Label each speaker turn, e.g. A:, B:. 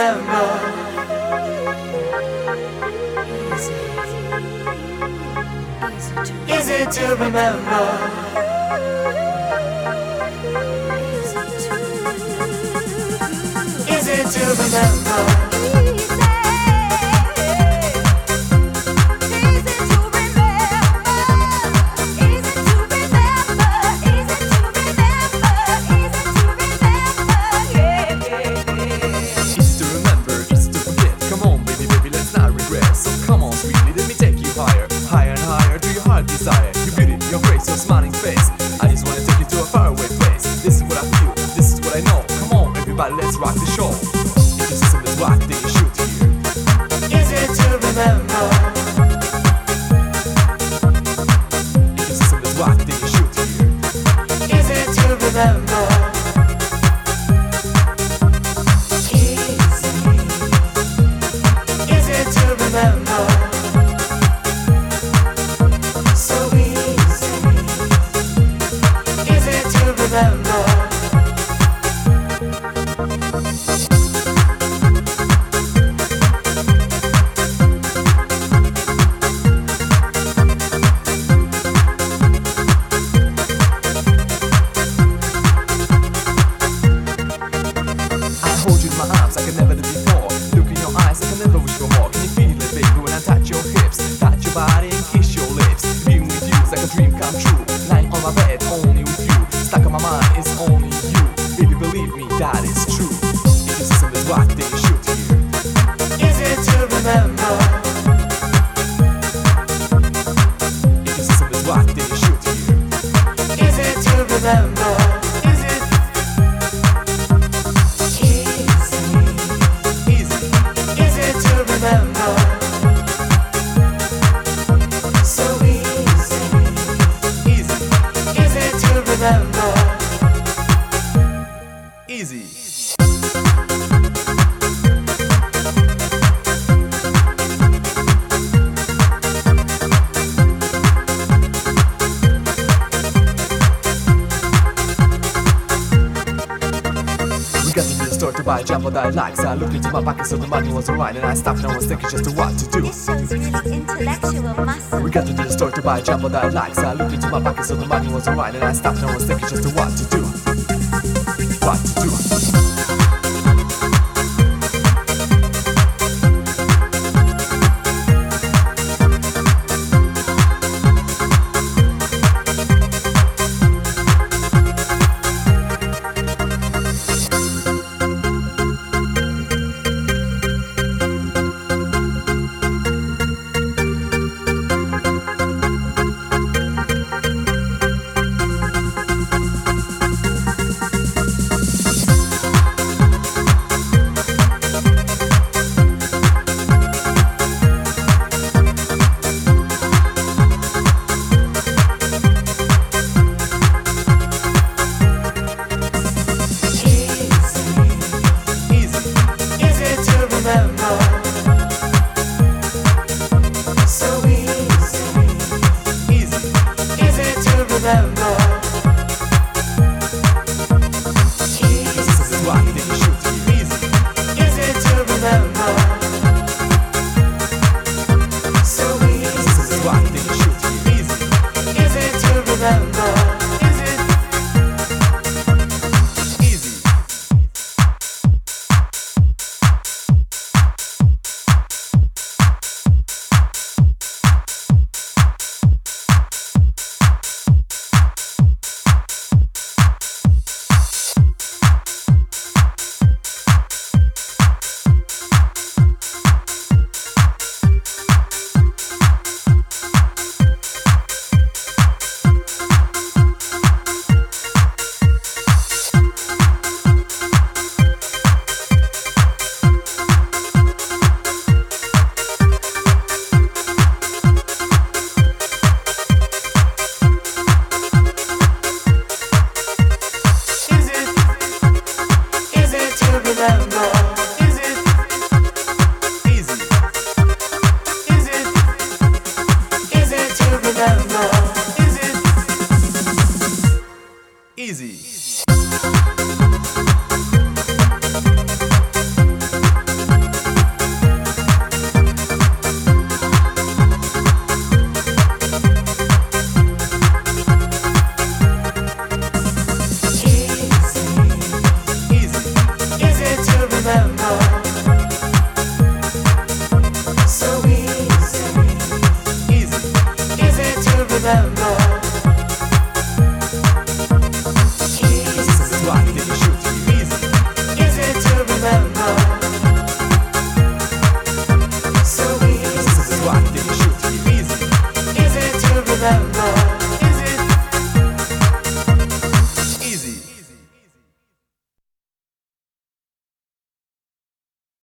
A: remember? Is it to remember? Is it to remember?
B: Desire, your beauty, your grace, your smiling face. I just wanna take you to a faraway place. This is what I feel, this is what I know. Come on, everybody, let's rock the show. If you see something rock, then you shoot here.
A: Is it to remember?
B: If you see something rock, then you shoot here.
A: Is it to remember? Is it to remember?
B: Like I never did before. Look in your eyes like I never wish for more. Can you feel it, baby, when I touch your hips, touch your body and kiss your lips? Being with you is like a dream come true. Lying on my bed, only with you. Stuck on my mind, it's only you. Baby, believe me, that is true. If you see something rock, then you shoot here.
A: Is it to remember?
B: If you see something rock, then you shoot here.
A: Is it to remember?
B: Easy. We got into the store to buy a jumbo that I like, so I looked into my pocket so the money was alright, and I stopped and I was thinking just what to do.
C: This shows really intellectual muscle.
B: We got into the store to buy a jumbo that I like, so I looked into my pocket so the money was alright, and I stopped and I was thinking just what to do.